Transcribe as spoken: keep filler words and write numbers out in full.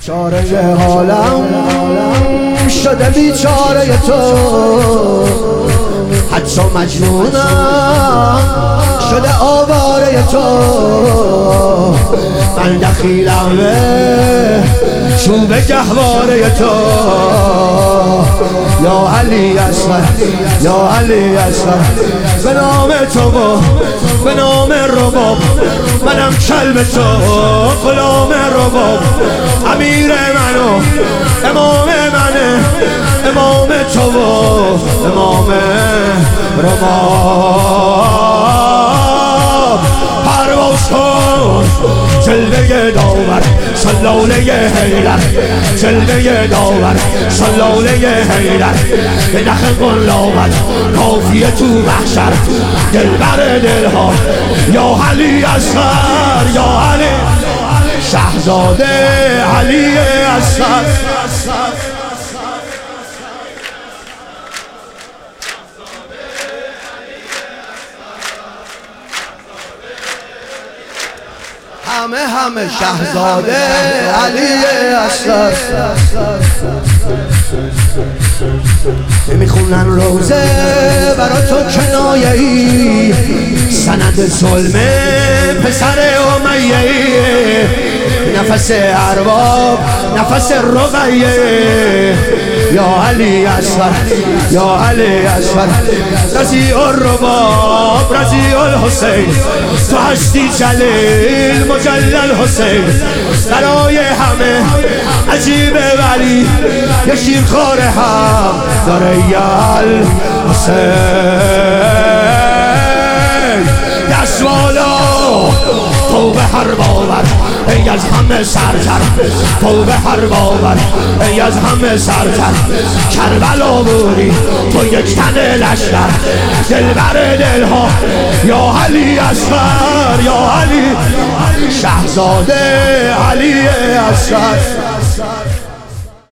چاره حالم شده بیچاره تو، حتی مجنونم شده آواره تو. من دخیلم به چوب گهواره تو. یا علی اصغر یا علی اصغر، به نام تو و به نام رباب منم کلب تو، غلام رباب امیر منو امام منه، امام تو و امام رباب. پرواز کن جلوه داور سلاله حیدر، جلوه داور سلاله حیدر، به نخ قلابت کافیه تو محشر، دلبر دلها یا علی اصغر یا علی شهزاده علی اصغر. همه همه شهزاده علی اصغر. میخونن روزه برا تو کنایه ای، سند ظلم پسر امیه ای، نفس ارباب نفس رقیه. یا علی اصغر یا علی اصغر، رضیع الرباب رضیع الحسین، تو هستی جلیل مجلل حسین. برای همه عجیبه ولی یه شیرخواره هم داره یال حسین. دست بالا توبه هر باور ای از همه سرتر، توبه هر باور ای از همه سرتر. کربلا بودی تو یک تن لشکر، دلبر دلها یا علی اصغر یا علی شهزاده علی اصغر.